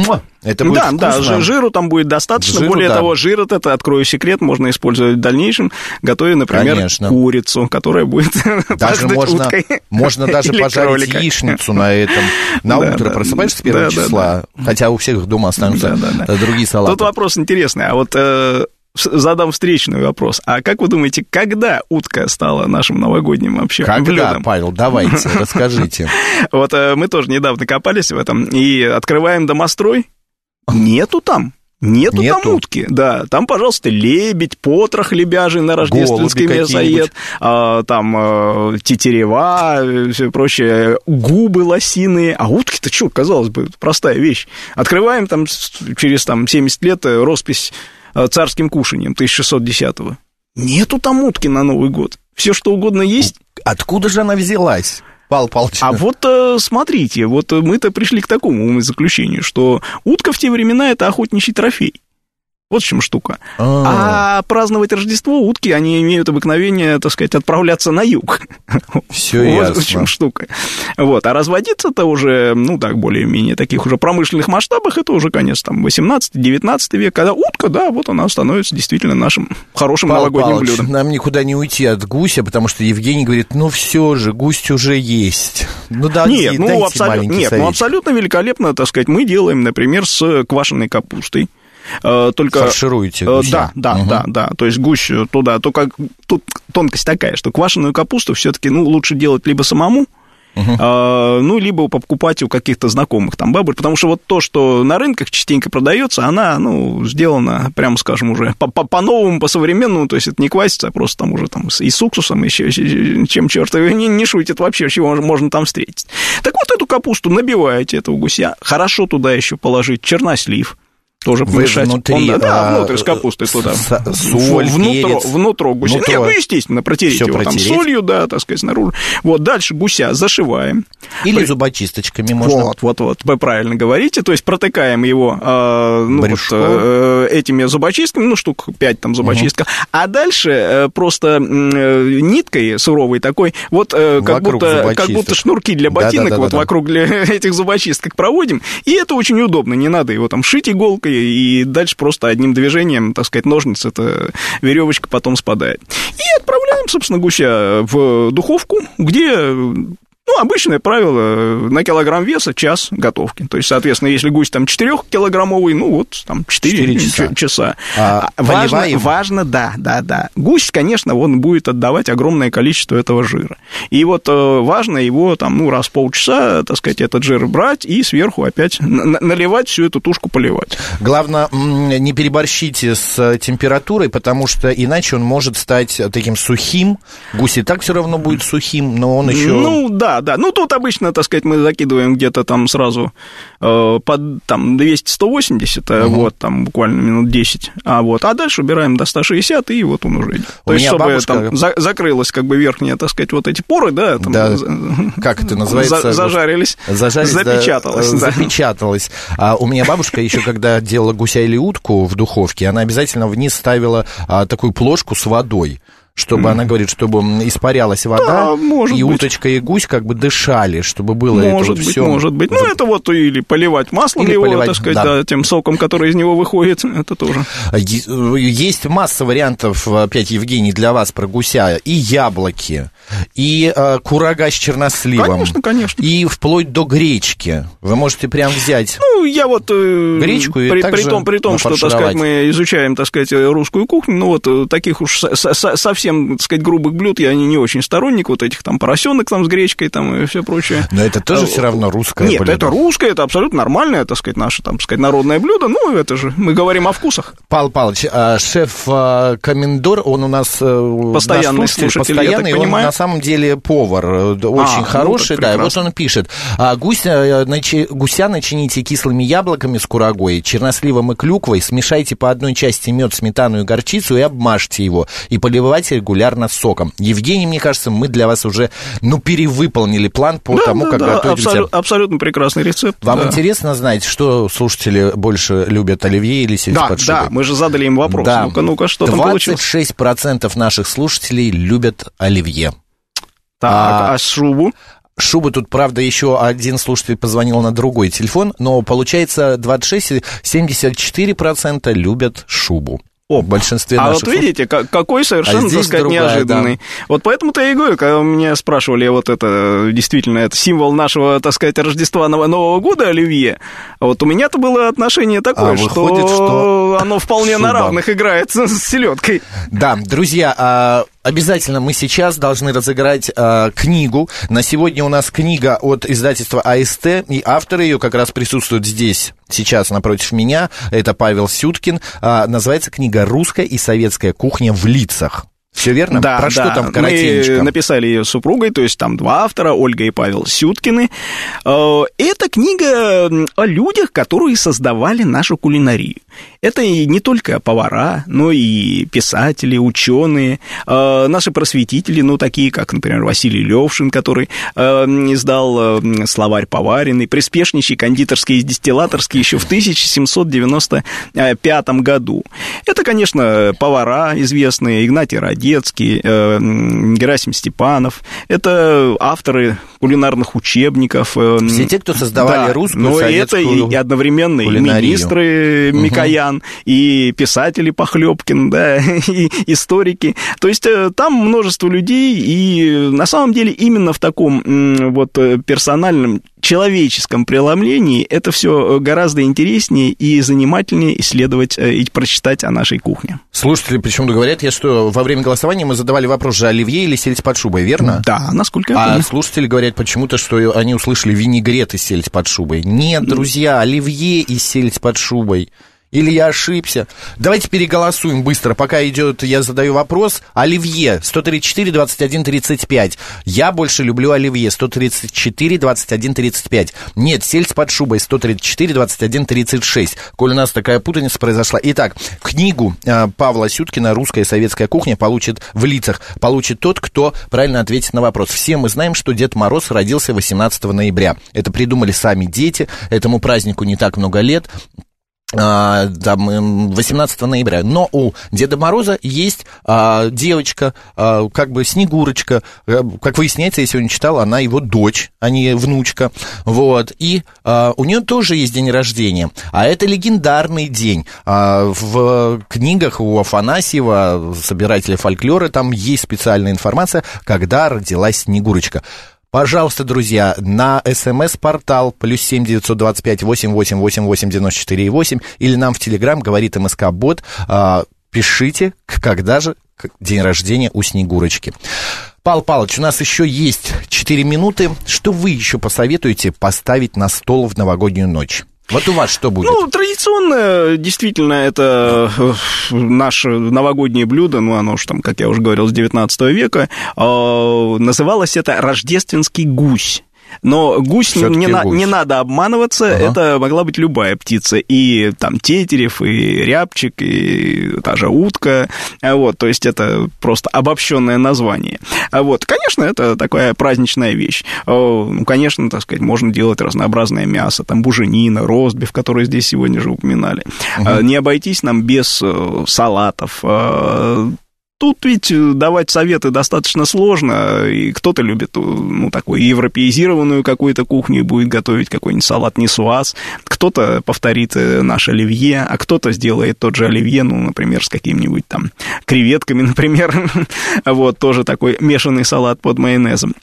Это будет да, вкусно. Да, жиру там будет достаточно. Жиру, Более да. того, жир этот, открою секрет, можно использовать в дальнейшем, готовя, например, Конечно. Курицу, которая будет даже можно, уткой. Можно даже пожарить кролика. Яичницу на этом. На да, утро да, просыпаешься с первого да, числа, да, да. хотя у всех дома останутся да, да, да. другие салаты. Тут вопрос интересный. А вот э, задам встречный вопрос. А как вы думаете, когда утка стала нашим новогодним вообще когда, блюдом? Павел, давайте, расскажите. Вот мы тоже недавно копались в этом и открываем домострой. Нету там. Нету, Нету там утки, да, там, пожалуйста, лебедь, потрох лебяжий на рождественский мясоед, а, там а, тетерева, все прочее, губы лосиные, а утки-то что, казалось бы, простая вещь. Открываем там через там, семьдесят лет роспись царским кушаньем тысяча шестьсот десятого. Нету там утки на Новый год, все что угодно есть. Откуда же она взялась? Павел Павлович. А вот смотрите, вот мы-то пришли к такому заключению, что утка в те времена – это охотничий трофей. Вот в чем штука. А, а праздновать Рождество утки, они имеют обыкновение, так сказать, отправляться на юг. Все вот ясно. В чем штука. Вот. А разводиться-то уже, ну так, более-менее таких уже промышленных масштабах, это уже конец там восемнадцатый-девятнадцатый век, когда утка, да, вот она становится действительно нашим хорошим Павел новогодним Павлович, блюдом. Нам никуда не уйти от гуся, потому что Евгений говорит, ну все же, гусь уже есть. Ну да, нет, ну, дайте абсолютно, маленький нет, ну абсолютно великолепно, так сказать, мы делаем, например, с квашеной капустой. Только, фаршируете гуся. Да, да, угу. да, да. То есть гусь туда, только тут тонкость такая, что квашеную капусту все-таки ну, лучше делать либо самому, Uh-huh. а, ну, либо покупать у каких-то знакомых там бабуль, потому что вот то, что на рынках частенько продается, она, ну, сделана, прямо скажем, уже по-новому, по-современному, то есть это не квасится, а просто там уже там и с уксусом, и чем черт не, не шутит вообще, чего можно там встретить. Так вот эту капусту набиваете, этого гуся, хорошо туда еще положить чернослив, тоже помешать. Внутри, Он, да, а, внутрь с капустой туда. Соль, внутро, перец. Внутро гуся. Внутро. Нет, ну, естественно, протереть Всё его протереть. Там солью, да, так сказать, снаружи. Вот, дальше гуся зашиваем. Или При... зубочисточками можно. Вот, вот, вот, вы правильно говорите. То есть протыкаем его э, ну, вот, э, этими зубочистками, ну, штук пять там зубочистков. Угу. А дальше э, просто э, ниткой суровой такой, вот э, как, будто, как будто шнурки для ботинок, да, да, да, вот да. вокруг для этих зубочисток проводим. И это очень удобно, не надо его там шить иголкой, и дальше просто одним движением, так сказать, ножниц, эта веревочка потом спадает. И отправляем, собственно, гуся в духовку, где... Ну, обычное правило, на килограмм веса час готовки. То есть, соответственно, если гусь там четырехкилограммовый, ну, вот там четыре часа. часа. А, важно, важно, да, да, да. Гусь, конечно, он будет отдавать огромное количество этого жира. И вот важно его там, ну, раз в полчаса, так сказать, этот жир брать и сверху опять наливать, всю эту тушку поливать. Главное, не переборщите с температурой, потому что иначе он может стать таким сухим. Гусь и так все равно будет сухим, но он еще... Ну, да. Да, да. Ну, тут обычно, так сказать, мы закидываем где-то там сразу э, под там двести сто восемьдесят, угу. вот, там буквально минут десять. А, вот, а дальше убираем до ста шестидесяти, и вот он уже идет. То есть, чтобы бабушка... там за- закрылась, как бы, верхняя, так сказать, вот эти поры, да, там, да. Как это называется? За- зажарились, зажарились, запечаталось. Да, да. Запечаталось. А у меня бабушка еще, когда делала гуся или утку в духовке, она обязательно вниз ставила а, такую плошку с водой, чтобы, mm. она говорит, чтобы испарялась вода, да, и быть. Уточка, и гусь как бы дышали, чтобы было может это быть, все. Может быть, ну, это вот или поливать маслом или его, поливать, так сказать, да. Да, тем соком, который из него выходит, это тоже. Есть масса вариантов, опять, Евгений, для вас про гуся. И яблоки, и э, курага с черносливом. Конечно, конечно. И вплоть до гречки. Вы можете прям взять ну, я вот, э, гречку и при, также при том, при том что, так сказать, мы изучаем, так сказать, русскую кухню, ну, вот таких уж совсем совсем, так сказать, грубых блюд я не, не очень сторонник, вот этих там поросенок там с гречкой там и все прочее. Но это тоже а, все равно русское Нет, блюдо. это русское, это абсолютно нормальное, так сказать, наше, там, так сказать, народное блюдо, ну, это же, мы говорим о вкусах. Павел Павлович, а, шеф-комендор, он у нас постоянный слушатель, постоянный, я так он понимаю. На самом деле повар, очень а, хороший, ну, да, вот он пишет, а, гусь, начи, гуся начините кислыми яблоками с курагой, черносливом и клюквой, смешайте по одной части мед, сметану и горчицу и обмажьте его, и поливайте регулярно соком. Евгений, мне кажется, мы для вас уже, ну, перевыполнили план по да, тому, да, как да, готовить. Абсолют, абсолютно прекрасный рецепт. Вам да. интересно знать, что слушатели больше любят, оливье или сельдь под шубой? Да, мы же задали им вопрос. Да. Ну-ка, ну-ка, что там получилось? двадцать шесть процентов наших слушателей любят оливье. Так, а, а шубу? Шубы тут, правда, еще один слушатель позвонил на другой телефон, но получается двадцать шесть - семьдесят четыре процента любят шубу. О, в большинстве а наших... вот видите, какой совершенно, а так сказать, другая, неожиданный. Да. Вот поэтому-то я и говорю, когда меня спрашивали, вот это, действительно, это символ нашего, так сказать, Рождества, Нового года, оливье, вот у меня-то было отношение такое, а что, выходит, что оно вполне шуба. На равных играет с селедкой. Да, друзья, обязательно мы сейчас должны разыграть э, книгу. На сегодня у нас книга от издательства АСТ, и авторы ее как раз присутствуют здесь, сейчас напротив меня. Это Павел Сюткин. Э, называется книга «Русская и советская кухня в лицах». Все верно? Да, Про да. что там коротенечко? Мы написали ее с супругой, то есть там два автора, Ольга и Павел Сюткины. Это книга о людях, которые создавали нашу кулинарию. Это и не только повара, но и писатели, ученые, наши просветители, ну, такие, как, например, Василий Левшин, который издал словарь поваренный, приспешничий кондитерский и дистиллаторский еще в тысяча семьсот девяносто пятом году. Это, конечно, повара известные, Игнатий Радецкий, Герасим Степанов, это авторы кулинарных учебников. Все те, кто создавали да, русскую, но советскую это и одновременно кулинарию. И министры Микоян, угу. и писатели Похлебкин, да, и историки. То есть там множество людей, и на самом деле именно в таком вот персональном человеческом преломлении это все гораздо интереснее и занимательнее исследовать и прочитать о нашей кухне. Слушатели почему-то говорят, я что, во время голосования мы задавали вопрос же оливье или сельдь под шубой, верно? Да, насколько я А помню. слушатели говорят почему-то, что они услышали винегрет и сельдь под шубой. Нет, друзья, оливье и сельдь под шубой. Или я ошибся? Давайте переголосуем быстро, пока идет, я задаю вопрос. Оливье, сто тридцать четыре двадцать один тридцать пять. Я больше люблю оливье, сто тридцать четыре двадцать один тридцать пять. Нет, сельдь под шубой, сто тридцать четыре двадцать один тридцать шесть. Коль у нас такая путаница произошла. Итак, книгу э, Павла Сюткина «Русская и советская кухня» получит в лицах, получит тот, кто правильно ответит на вопрос. Все мы знаем, что Дед Мороз родился восемнадцатого ноября. Это придумали сами дети, этому празднику не так много лет. А, там, восемнадцатого ноября. Но у Деда Мороза есть а, девочка, а, как бы Снегурочка. А, как выясняется, я сегодня читал, она его дочь, а не внучка. Вот. И а, у нее тоже есть день рождения. А это легендарный день. А, в книгах у Афанасьева, собирателя фольклора, там есть специальная информация, когда родилась Снегурочка. Пожалуйста, друзья, на смс-портал плюс семь девятьсот двадцать пять восемь восемь восемь восемь девяносто четыре восемь или нам в Телеграм говорит МСК-бот, а, пишите, когда же день рождения у Снегурочки. Павел Павлович, у нас еще есть четыре минуты. Что вы еще посоветуете поставить на стол в новогоднюю ночь? Вот у вас что будет? Ну, традиционно, действительно, это наше новогоднее блюдо, ну, оно же там, как я уже говорил, с девятнадцатого века, называлось это рождественский гусь. Но гусь не, на, не надо обманываться, ага. Это могла быть любая птица, и там тетерев, и рябчик, и та же утка, вот, то есть это просто обобщенное название. Вот, конечно, это такая праздничная вещь. Ну, конечно, так сказать, можно делать разнообразное мясо, там буженина, ростбиф, который здесь сегодня же упоминали. Ага. Не обойтись нам без салатов. Тут ведь давать советы достаточно сложно, и кто-то любит, ну, такую европеизированную какую-то кухню и будет готовить какой-нибудь салат нисуаз, кто-то повторит наш оливье, а кто-то сделает тот же оливье, ну, например, с какими-нибудь там креветками, например, вот, тоже такой мешанный салат под майонезом.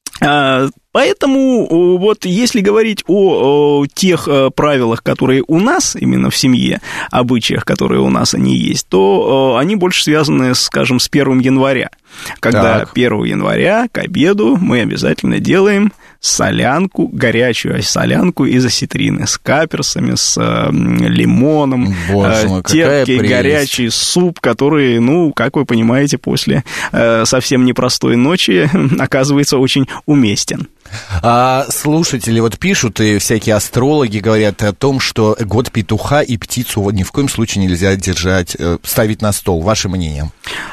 Поэтому вот если говорить о, о тех правилах, которые у нас именно в семье, обычаях, которые у нас они есть, то они больше связаны, скажем, с первого января. Когда так. первого января к обеду мы обязательно делаем солянку, горячую солянку из осетрины с каперсами, с э, лимоном, Боже мой, терпкий горячий суп, который, ну, как вы понимаете, после э, совсем непростой ночи оказывается очень уместен. А слушатели вот пишут, и всякие астрологи говорят о том, что год петуха и птицу ни в коем случае нельзя держать, ставить на стол. Ваше мнение?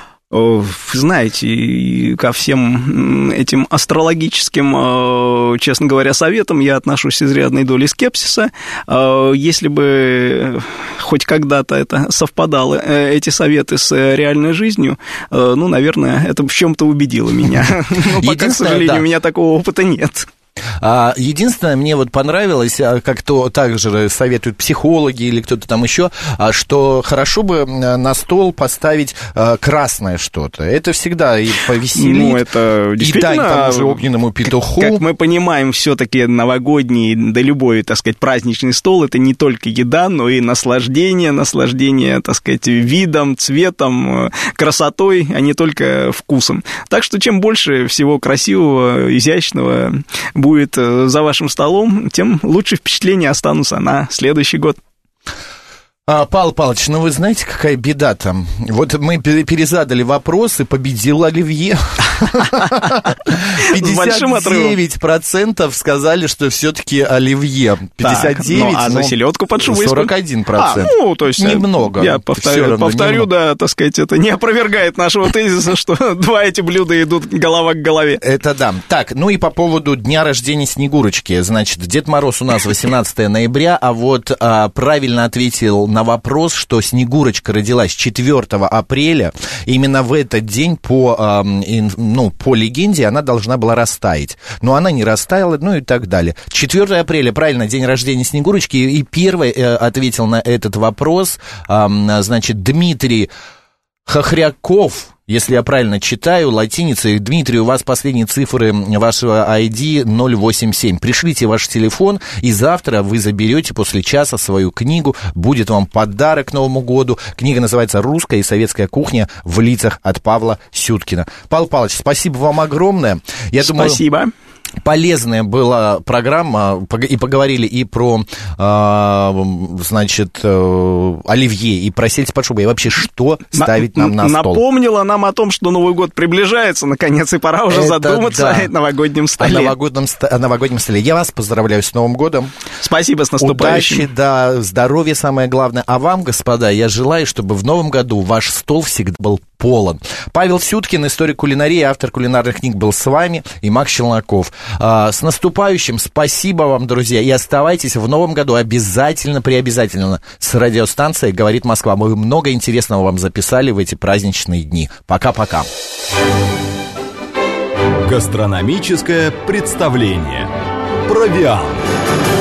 Знаете, ко всем этим астрологическим, честно говоря, советам я отношусь с изрядной долей скепсиса. Если бы хоть когда-то это совпадало, эти советы с реальной жизнью, ну, наверное, это в чем-то убедило меня. Но пока, к сожалению, у меня такого опыта нет. Единственное, мне вот понравилось, как то также советуют психологи или кто-то там еще, что хорошо бы на стол поставить красное что-то. Это всегда и повеселит, ну, это действительно, и дань тому же огненному петуху. Как мы понимаем, все-таки новогодний, да любой, так сказать, праздничный стол, это не только еда, но и наслаждение, наслаждение, так сказать, видом, цветом, красотой, а не только вкусом. Так что чем больше всего красивого, изящного будет за вашим столом, тем лучше впечатления останутся на следующий год. А, Павел Павлович, ну вы знаете, какая беда там? Вот мы перезадали вопрос, и победил оливье. пятьдесят девять процентов сказали, что все-таки оливье. пятьдесят девять процентов. Ну, а за селедку под шубой? сорок один процент. А, ну, то есть... Немного. Я повторю, повторю да, так сказать, это не опровергает нашего тезиса, что два эти блюда идут голова к голове. Это да. Так, ну и по поводу дня рождения Снегурочки. Значит, Дед Мороз у нас восемнадцатого ноября, а вот а, правильно ответил на вопрос, что Снегурочка родилась четвёртого апреля. Именно в этот день по, а, ин, ну, по легенде она должна была растаять. Но она не растаяла, ну и так далее. четвёртого апреля, правильно, день рождения Снегурочки. И первый э, ответил на этот вопрос, э, значит, Дмитрий Хохряков. Если я правильно читаю, латиницей. Дмитрий, у вас последние цифры вашего ай ди ноль восемь семь. Пришлите ваш телефон, и завтра вы заберете после часа свою книгу. Будет вам подарок к Новому году. Книга называется «Русская и советская кухня в лицах» от Павла Сюткина. Павел Павлович, спасибо вам огромное. Я спасибо. Думаю, полезная была программа, и поговорили и про, значит, оливье, и про сельдь под шубой, и вообще, что ставить нам на стол. Напомнила нам о том, что Новый год приближается, наконец, и пора уже Это задуматься да. о новогоднем столе. О новогоднем, о новогоднем столе. Я вас поздравляю с Новым годом. Спасибо, с наступающим. Удачи, да, здоровья самое главное. А вам, господа, я желаю, чтобы в Новом году ваш стол всегда был полон. Павел Сюткин, историк кулинарии, автор кулинарных книг, был с вами, и Макс Челноков. А, с наступающим, спасибо вам, друзья, и оставайтесь в Новом году обязательно, преобязательно с радиостанцией «Говорит Москва». Мы много интересного вам записали в эти праздничные дни. Пока-пока. Гастрономическое представление. Провиант.